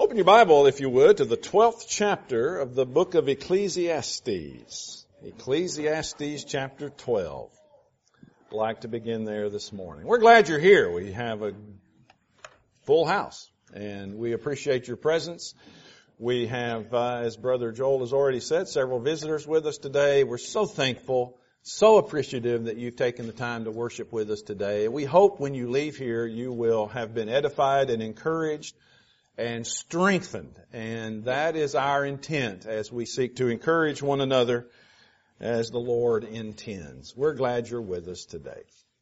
Open your Bible, if you would, to the 12th chapter of the book of Ecclesiastes. Ecclesiastes chapter 12. I'd like to begin there this morning. We're glad you're here. We have a full house, and we appreciate your presence. We have, as Brother Joel has already said, several visitors with us today. We're so thankful, so appreciative that you've taken the time to worship with us today. We hope when you leave here, you will have been edified and encouraged and strengthened. And that is our intent as we seek to encourage one another as the Lord intends. We're glad you're with us today.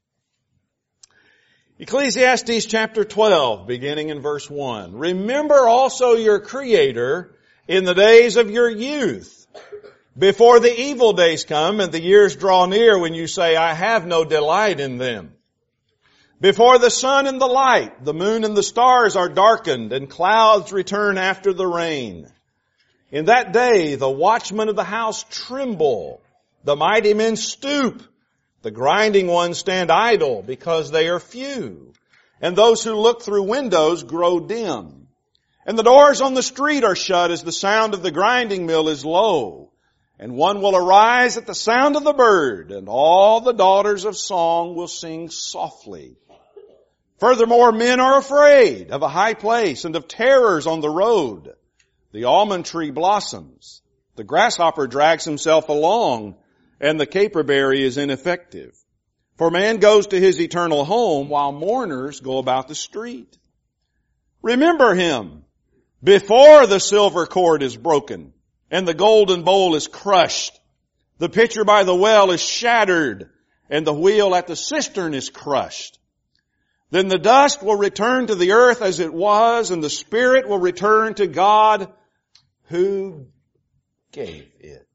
Ecclesiastes chapter 12, beginning in verse 1. Remember also your Creator in the days of your youth, before the evil days come and the years draw near when you say, I have no delight in them. Before the sun and the light, the moon and the stars are darkened, and clouds return after the rain. In that day the watchmen of the house tremble, the mighty men stoop, the grinding ones stand idle because they are few, and those who look through windows grow dim. And the doors on the street are shut as the sound of the grinding mill is low. And one will arise at the sound of the bird, and all the daughters of song will sing softly. Furthermore, men are afraid of a high place and of terrors on the road. The almond tree blossoms. The grasshopper drags himself along, and the caperberry is ineffective. For man goes to his eternal home while mourners go about the street. Remember him before the silver cord is broken and the golden bowl is crushed. The pitcher by the well is shattered and the wheel at the cistern is crushed. Then the dust will return to the earth as it was, and the spirit will return to God who gave it.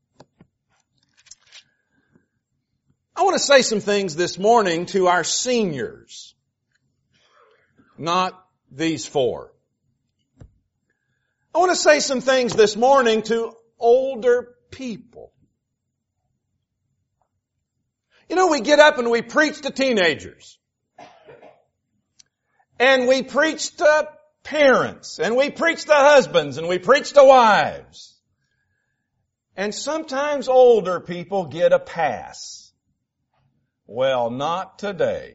I want to say some things this morning to our seniors. Not these four. I want to say some things this morning to older people. You know, we get up and we preach to teenagers. And we preach to parents, and we preach to husbands, and we preach to wives. And sometimes older people get a pass. Well, not today.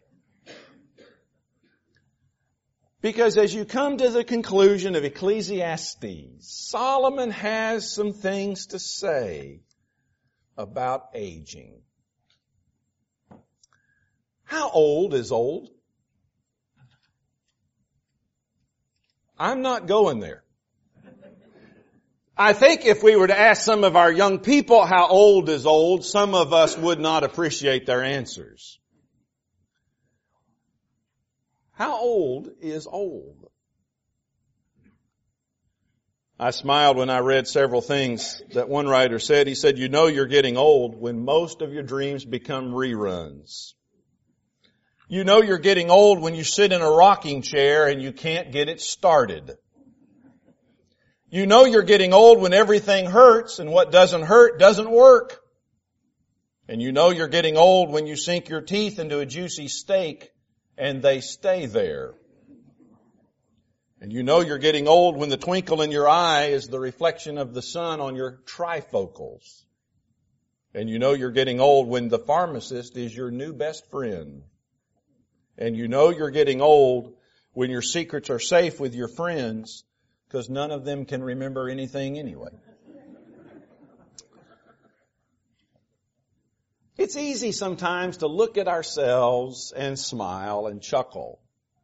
Because as you come to the conclusion of Ecclesiastes, Solomon has some things to say about aging. How old is old? I'm not going there. I think if we were to ask some of our young people how old is old, some of us would not appreciate their answers. How old is old? I smiled when I read several things that one writer said. He said, you know you're getting old when most of your dreams become reruns. You know you're getting old when you sit in a rocking chair and you can't get it started. You know you're getting old when everything hurts and what doesn't hurt doesn't work. And you know you're getting old when you sink your teeth into a juicy steak and they stay there. And you know you're getting old when the twinkle in your eye is the reflection of the sun on your trifocals. And you know you're getting old when the pharmacist is your new best friend. And you know you're getting old when your secrets are safe with your friends because none of them can remember anything anyway. It's easy sometimes to look at ourselves and smile and chuckle.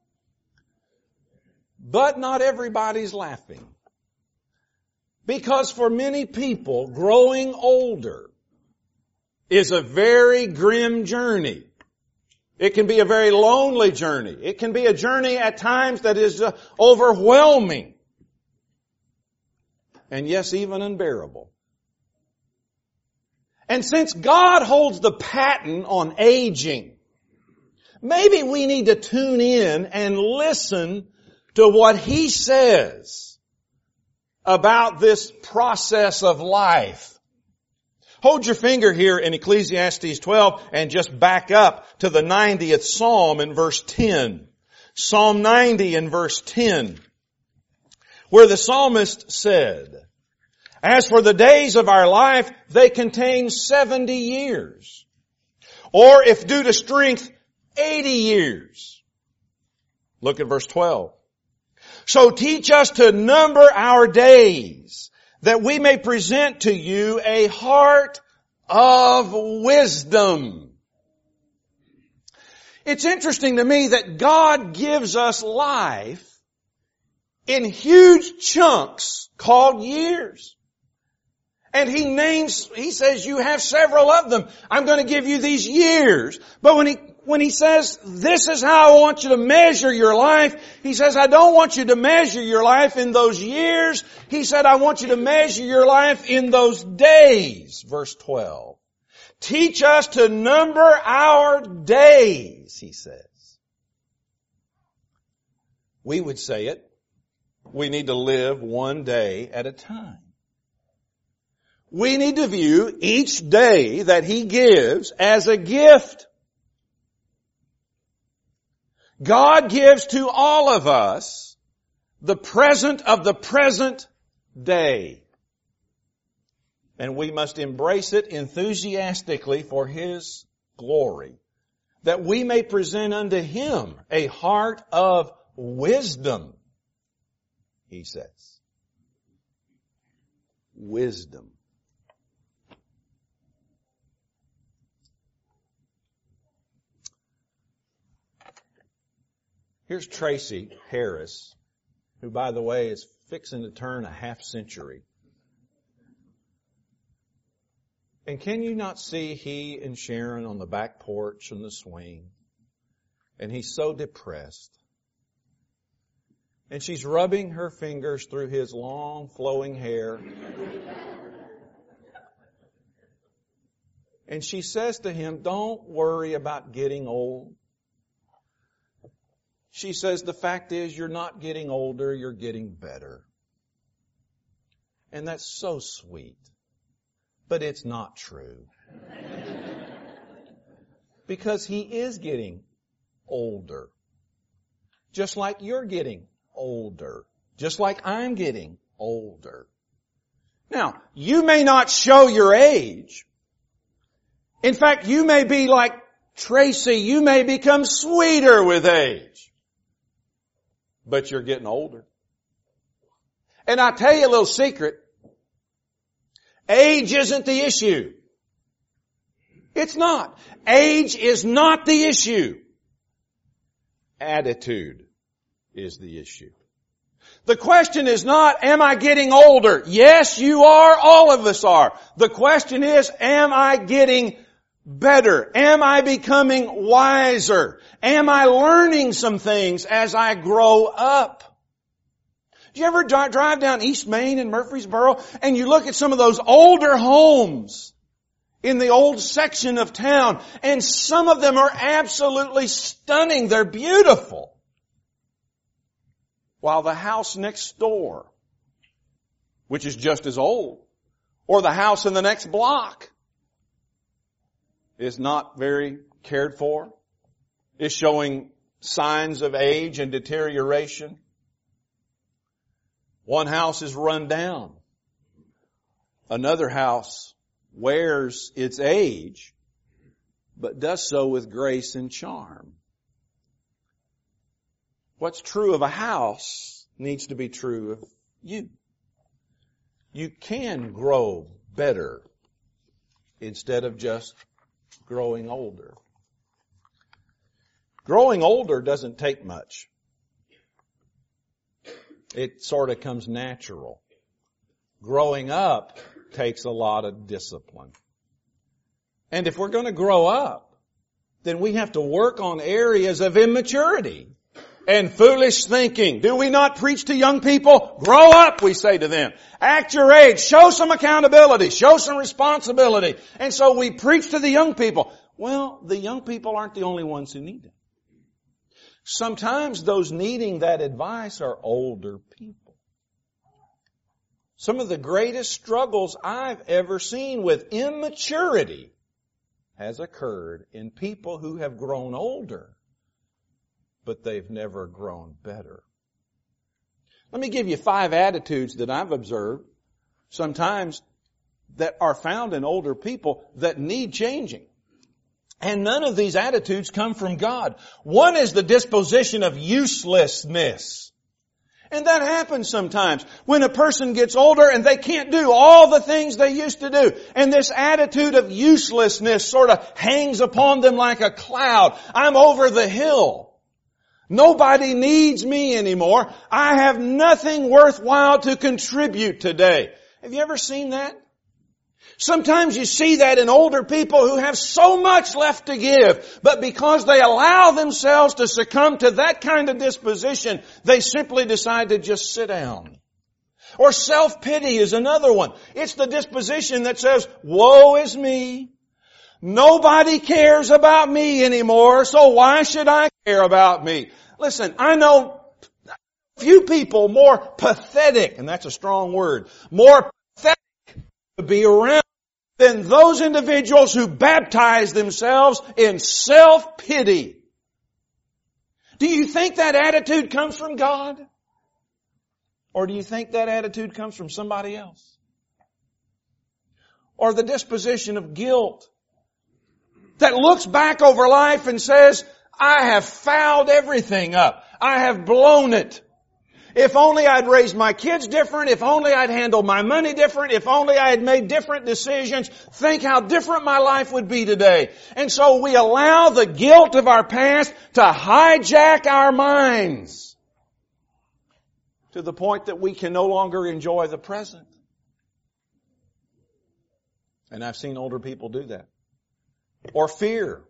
But not everybody's laughing. Because for many people, growing older is a very grim journey. It can be a very lonely journey. It can be a journey at times that is overwhelming. And yes, even unbearable. And since God holds the patent on aging, maybe we need to tune in and listen to what He says about this process of life. Hold your finger here in Ecclesiastes 12 and just back up to the 90th Psalm in verse 10. Psalm 90 in verse 10. where the psalmist said, as for the days of our life, they contain 70 years. Or if due to strength, 80 years. Look at verse 12. So teach us to number our days, that we may present to you a heart of wisdom. It's interesting to me that God gives us life in huge chunks called years. And He says you have several of them. I'm going to give you these years. But when He says, this is how I want you to measure your life, He says, I don't want you to measure your life in those years. He said, I want you to measure your life in those days. Verse 12. Teach us to number our days, He says. We would say it. We need to live one day at a time. We need to view each day that He gives as a gift. God gives to all of us the present of the present day. And we must embrace it enthusiastically for His glory, that we may present unto Him a heart of wisdom, He says. Wisdom. Here's Tracy Harris, who, by the way, is fixing to turn a half century. And can you not see he and Sharon on the back porch in the swing? And he's so depressed. And she's rubbing her fingers through his long flowing hair. And she says to him, don't worry about getting old. She says, the fact is you're not getting older, you're getting better. And that's so sweet. But it's not true. Because he is getting older. Just like you're getting older. Just like I'm getting older. Now, you may not show your age. In fact, you may be like Tracy. You may become sweeter with age. But you're getting older. And I'll tell you a little secret. Age isn't the issue. It's not. Age is not the issue. Attitude is the issue. The question is not, am I getting older? Yes, you are. All of us are. The question is, am I getting better? Am I becoming wiser? Am I learning some things as I grow up? Do you ever drive down East Main in Murfreesboro and you look at some of those older homes in the old section of town, and some of them are absolutely stunning. They're beautiful. While the house next door, which is just as old, or the house in the next block, is not very cared for, is showing signs of age and deterioration. One house is run down. Another house wears its age, but does so with grace and charm. What's true of a house needs to be true of you. You can grow better instead of just growing older. Growing older doesn't take much. It sort of comes natural. Growing up takes a lot of discipline. And if we're going to grow up, then we have to work on areas of immaturity and foolish thinking. Do we not preach to young people? Grow up, we say to them. Act your age. Show some accountability. Show some responsibility. And so we preach to the young people. Well, the young people aren't the only ones who need it. Sometimes those needing that advice are older people. Some of the greatest struggles I've ever seen with immaturity has occurred in people who have grown older, but they've never grown better. Let me give you 5 attitudes that I've observed sometimes that are found in older people that need changing. And none of these attitudes come from God. One is the disposition of uselessness. And that happens sometimes when a person gets older and they can't do all the things they used to do. And this attitude of uselessness sort of hangs upon them like a cloud. I'm over the hill. Nobody needs me anymore. I have nothing worthwhile to contribute today. Have you ever seen that? Sometimes you see that in older people who have so much left to give, but because they allow themselves to succumb to that kind of disposition, they simply decide to just sit down. Or self-pity is another one. It's the disposition that says, woe is me. Nobody cares about me anymore, so why should I care about me? Listen, I know few people more pathetic, and that's a strong word, more pathetic to be around than those individuals who baptize themselves in self-pity. Do you think that attitude comes from God? Or do you think that attitude comes from somebody else? Or the disposition of guilt that looks back over life and says, I have fouled everything up. I have blown it. If only I'd raised my kids different, if only I'd handled my money different, if only I had made different decisions, think how different my life would be today. And so we allow the guilt of our past to hijack our minds to the point that we can no longer enjoy the present. And I've seen older people do that. Or fear,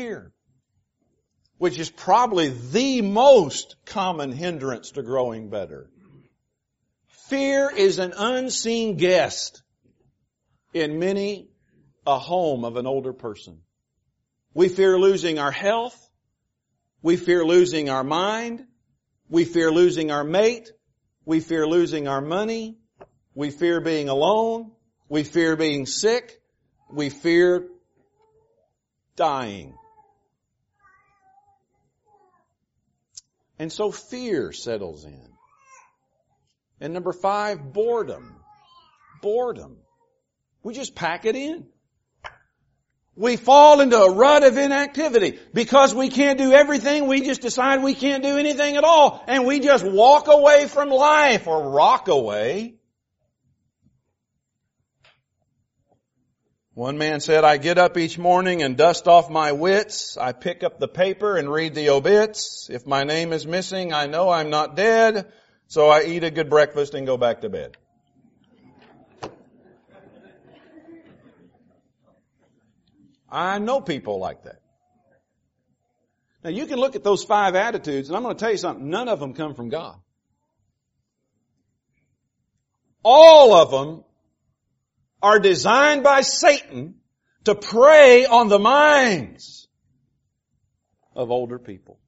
which is probably the most common hindrance to growing better. Fear is an unseen guest in many a home of an older person. We fear losing our health. We fear losing our mind. We fear losing our mate. We fear losing our money. We fear being alone. We fear being sick. We fear dying. And so fear settles in. And number 5, boredom. Boredom. We just pack it in. We fall into a rut of inactivity. Because we can't do everything, we just decide we can't do anything at all. And we just walk away from life or rock away. One man said, I get up each morning and dust off my wits. I pick up the paper and read the obits. If my name is missing, I know I'm not dead. So I eat a good breakfast and go back to bed. I know people like that. Now you can look at those 5 attitudes, and I'm going to tell you something. None of them come from God. All of them are designed by Satan to prey on the minds of older people.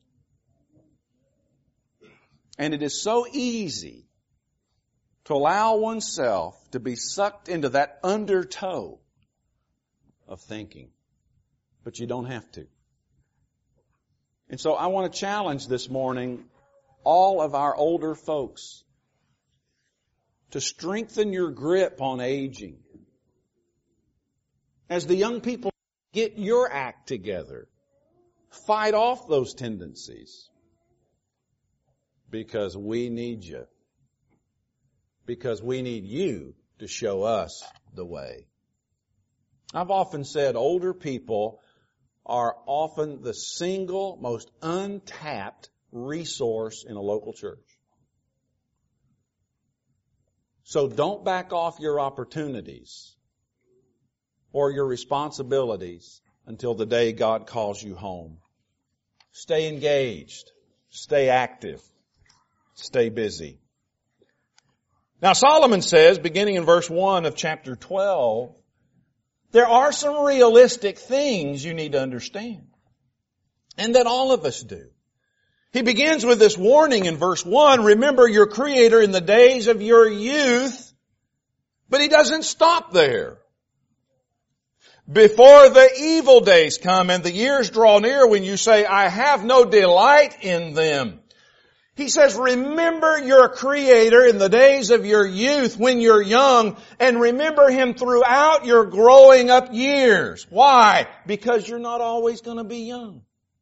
And it is so easy to allow oneself to be sucked into that undertow of thinking. But you don't have to. And so I want to challenge this morning all of our older folks to strengthen your grip on aging. As the young people get your act together, fight off those tendencies. Because we need you. Because we need you to show us the way. I've often said older people are often the single most untapped resource in a local church. So don't back off your opportunities or your responsibilities until the day God calls you home. Stay engaged. Stay active. Stay busy. Now Solomon says, beginning in verse 1 of chapter 12, there are some realistic things you need to understand. And that all of us do. He begins with this warning in verse 1, remember your Creator in the days of your youth. But he doesn't stop there. Before the evil days come and the years draw near when you say, I have no delight in them. He says, remember your Creator in the days of your youth when you're young, and remember Him throughout your growing up years. Why? Because you're not always going to be young.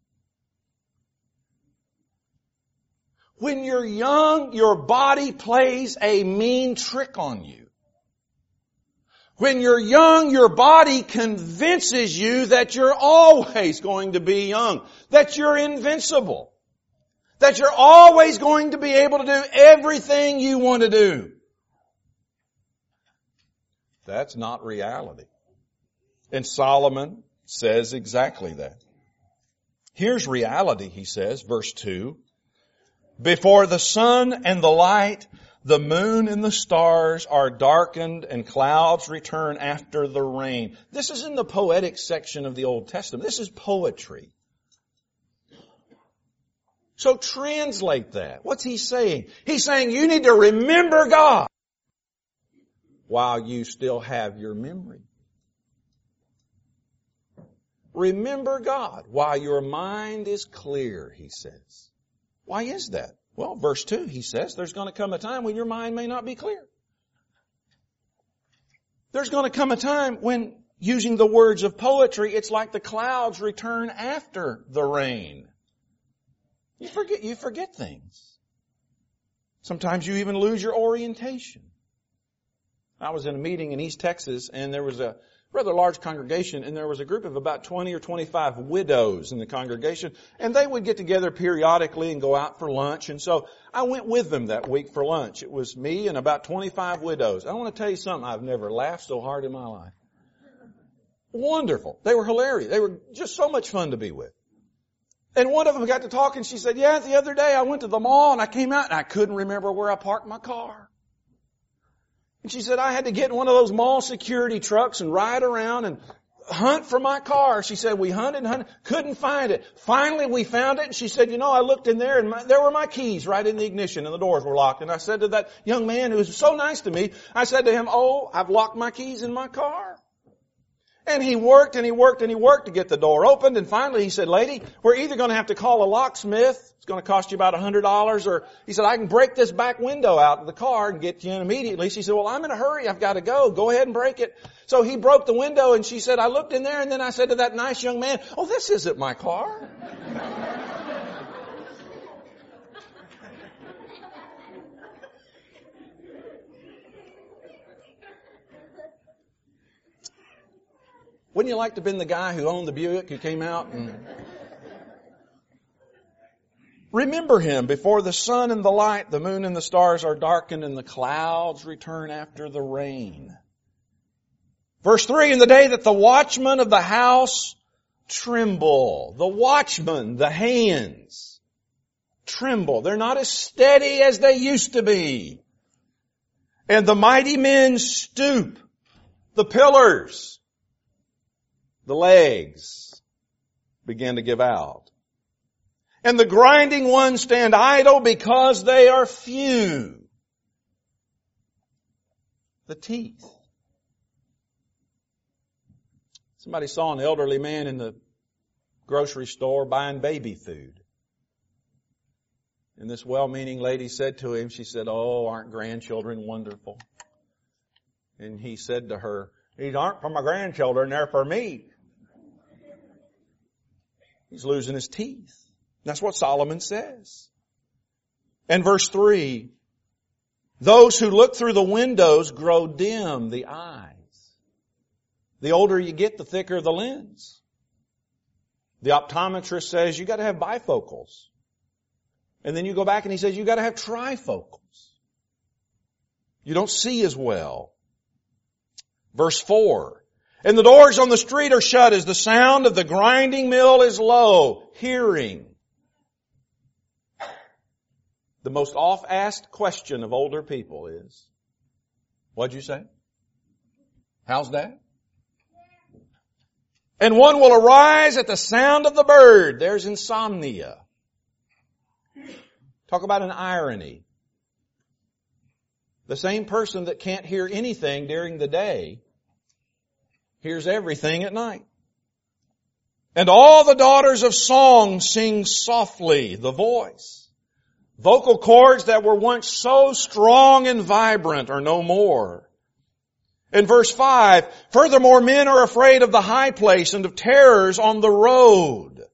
When you're young, your body plays a mean trick on you. When you're young, your body convinces you that you're always going to be young, that you're invincible. That you're always going to be able to do everything you want to do. That's not reality. And Solomon says exactly that. Here's reality, he says, verse 2. Before the sun and the light, the moon and the stars are darkened and clouds return after the rain. This is in the poetic section of the Old Testament. This is poetry. So translate that. What's he saying? He's saying you need to remember God while you still have your memory. Remember God while your mind is clear, he says. Why is that? Well, verse 2, he says, there's going to come a time when your mind may not be clear. There's going to come a time when, using the words of poetry, it's like the clouds return after the rain. You forget things. Sometimes you even lose your orientation. I was in a meeting in East Texas, and there was a rather large congregation, and there was a group of about 20 or 25 widows in the congregation, and they would get together periodically and go out for lunch. And so I went with them that week for lunch. It was me and about 25 widows. I want to tell you something. I've never laughed so hard in my life. Wonderful. They were hilarious. They were just so much fun to be with. And one of them got to talking. She said, yeah, the other day I went to the mall and I came out and I couldn't remember where I parked my car. And she said, I had to get in one of those mall security trucks and ride around and hunt for my car. She said, we hunted and hunted, couldn't find it. Finally, we found it. And she said, I looked in there and there were my keys right in the ignition and the doors were locked. And I said to that young man who was so nice to me, I said to him, I've locked my keys in my car. And he worked and he worked and he worked to get the door opened. And finally he said, lady, we're either going to have to call a locksmith. It's going to cost you about $100. Or he said, I can break this back window out of the car and get you in immediately. She said, well, I'm in a hurry. I've got to go. Go ahead and break it. So he broke the window and she said, I looked in there and then I said to that nice young man, this isn't my car. Wouldn't you like to have been the guy who owned the Buick who came out and... Remember him before the sun and the light, the moon and the stars are darkened and the clouds return after the rain. Verse 3, in the day that the watchmen of the house tremble. The watchmen, the hands, tremble. They're not as steady as they used to be. And the mighty men stoop. The pillars, the legs begin to give out. And the grinding ones stand idle because they are few. The teeth. Somebody saw an elderly man in the grocery store buying baby food. And this well-meaning lady said to him, she said, aren't grandchildren wonderful? And he said to her, these aren't for my grandchildren, they're for me. He's losing his teeth. That's what Solomon says. And verse 3, those who look through the windows grow dim, the eyes. The older you get, the thicker the lens. The optometrist says you got to have bifocals. And then you go back and he says you got to have trifocals. You don't see as well. Verse 4, and the doors on the street are shut as the sound of the grinding mill is low, hearing. The most oft-asked question of older people is, what'd you say? How's that? And one will arise at the sound of the bird. There's insomnia. Talk about an irony. The same person that can't hear anything during the day hears everything at night. And all the daughters of song sing softly, the voice Vocal cords that were once so strong and vibrant are no more. In verse 5, furthermore, men are afraid of the high place and of terrors on the road.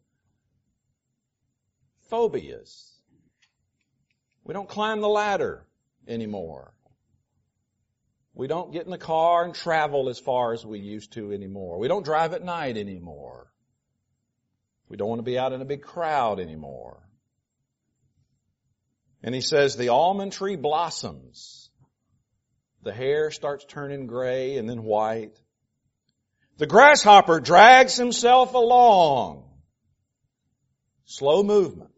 Phobias. We don't climb the ladder anymore. We don't get in the car and travel as far as we used to anymore. We don't drive at night anymore. We don't want to be out in a big crowd anymore. And he says the almond tree blossoms. The hair starts turning gray and then white. The grasshopper drags himself along. Slow movement.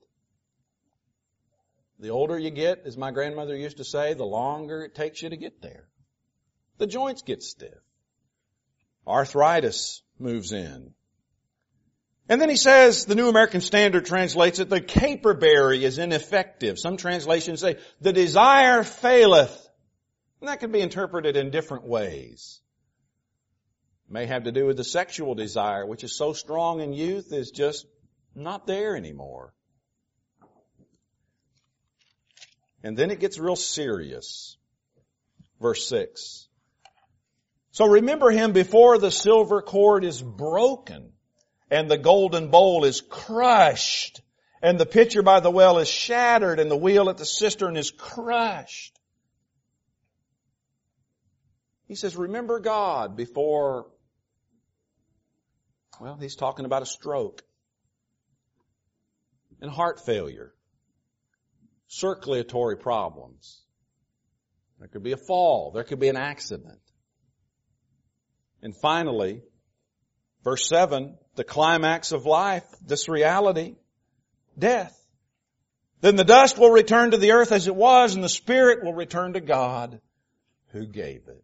The older you get, as my grandmother used to say, the longer it takes you to get there. The joints get stiff. Arthritis moves in. And then he says, the New American Standard translates it, the caperberry is ineffective. Some translations say, the desire faileth. And that can be interpreted in different ways. It may have to do with the sexual desire, which is so strong in youth, is just not there anymore. And then it gets real serious. Verse 6. So remember him before the silver cord is broken, and the golden bowl is crushed, and the pitcher by the well is shattered, and the wheel at the cistern is crushed. He says, remember God before, well, he's talking about a stroke and heart failure, circulatory problems. There could be a fall. There could be an accident. And finally, verse 7, the climax of life, this reality, death. Then the dust will return to the earth as it was, and the spirit will return to God who gave it.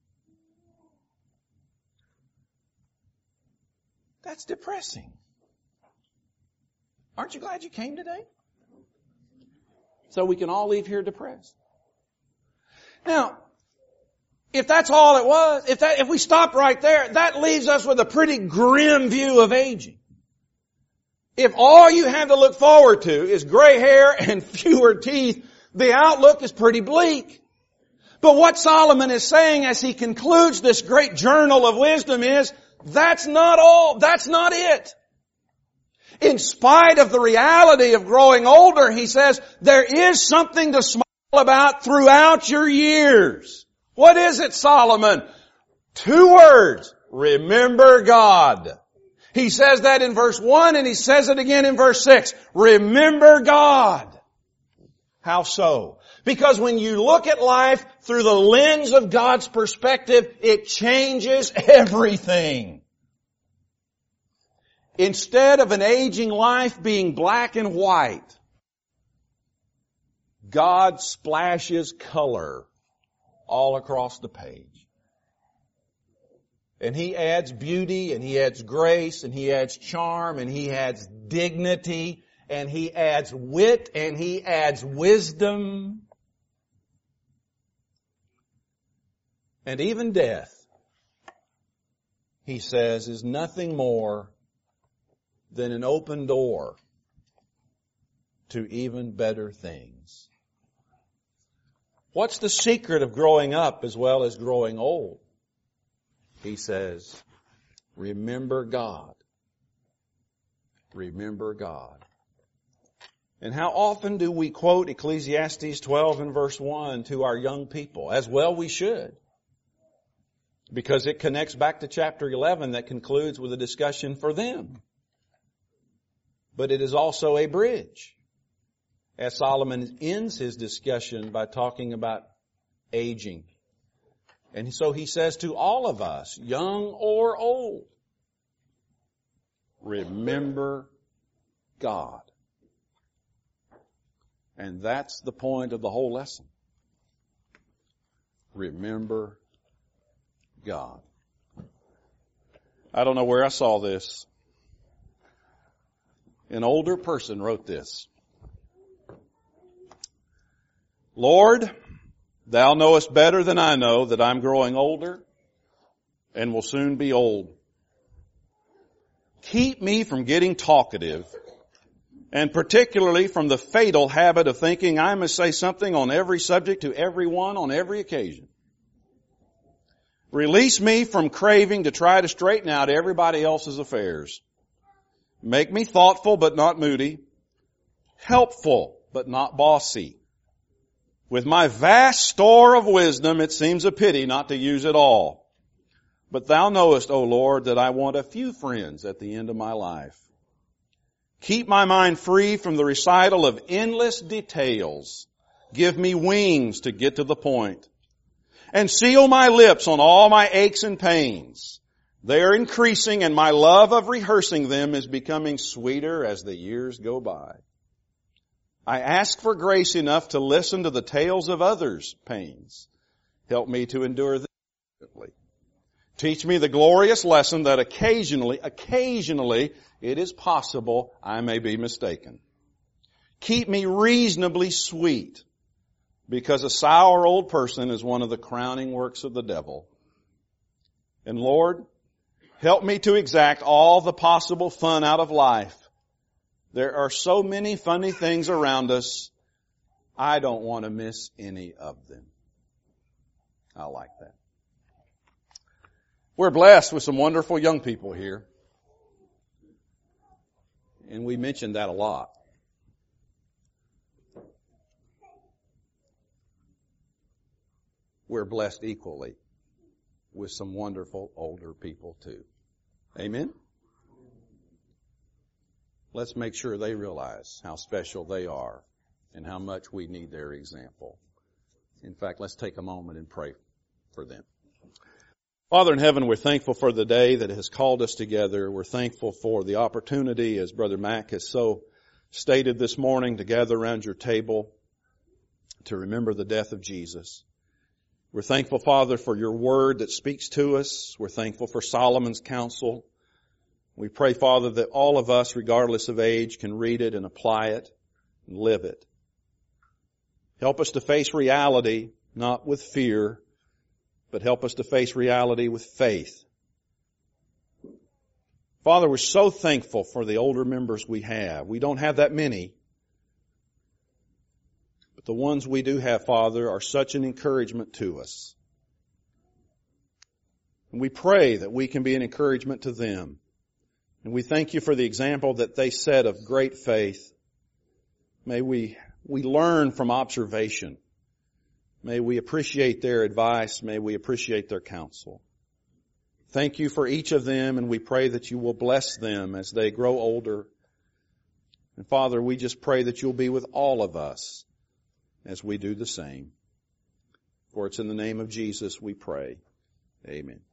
That's depressing. Aren't you glad you came today? So we can all leave here depressed. Now, if that's all it was, if we stopped right there, that leaves us with a pretty grim view of aging. If all you have to look forward to is gray hair and fewer teeth, the outlook is pretty bleak. But what Solomon is saying as he concludes this great journal of wisdom is, that's not all. That's not it. In spite of the reality of growing older, he says, there is something to smile about throughout your years. What is it, Solomon? 2 words. Remember God. He says that in verse 1 and he says it again in verse 6. Remember God. How so? Because when you look at life through the lens of God's perspective, it changes everything. Instead of an aging life being black and white, God splashes color all across the page. And He adds beauty, and He adds grace, and He adds charm, and He adds dignity, and He adds wit, and He adds wisdom. And even death, He says, is nothing more than an open door to even better things. What's the secret of growing up as well as growing old? He says, remember God. Remember God. And how often do we quote Ecclesiastes 12 and verse 1 to our young people? As well we should. Because it connects back to chapter 11 that concludes with a discussion for them. But it is also a bridge. As Solomon ends his discussion by talking about aging. And so he says to all of us, young or old, remember God. And that's the point of the whole lesson. Remember God. I don't know where I saw this. An older person wrote this. Lord, Thou knowest better than I know that I'm growing older and will soon be old. Keep me from getting talkative and particularly from the fatal habit of thinking I must say something on every subject to everyone on every occasion. Release me from craving to try to straighten out everybody else's affairs. Make me thoughtful but not moody, helpful but not bossy. With my vast store of wisdom, it seems a pity not to use it all. But thou knowest, O Lord, that I want a few friends at the end of my life. Keep my mind free from the recital of endless details. Give me wings to get to the point. And seal my lips on all my aches and pains. They are increasing, and my love of rehearsing them is becoming sweeter as the years go by. I ask for grace enough to listen to the tales of others' pains. Help me to endure them patiently. Teach me the glorious lesson that occasionally, it is possible I may be mistaken. Keep me reasonably sweet, because a sour old person is one of the crowning works of the devil. And Lord, help me to exact all the possible fun out of life. There are so many funny things around us, I don't want to miss any of them. I like that. We're blessed with some wonderful young people here. And we mentioned that a lot. We're blessed equally with some wonderful older people too. Amen? Let's make sure they realize how special they are and how much we need their example. In fact, let's take a moment and pray for them. Father in heaven, we're thankful for the day that has called us together. We're thankful for the opportunity, as Brother Mac has so stated this morning, to gather around your table to remember the death of Jesus. We're thankful, Father, for your word that speaks to us. We're thankful for Solomon's counsel. We pray, Father, that all of us, regardless of age, can read it and apply it and live it. Help us to face reality, not with fear, but help us to face reality with faith. Father, we're so thankful for the older members we have. We don't have that many, but the ones we do have, Father, are such an encouragement to us. And we pray that we can be an encouragement to them. And we thank you for the example that they set of great faith. May we learn from observation. May we appreciate their advice. May we appreciate their counsel. Thank you for each of them, and we pray that you will bless them as they grow older. And Father, we just pray that you'll be with all of us as we do the same. For it's in the name of Jesus we pray. Amen.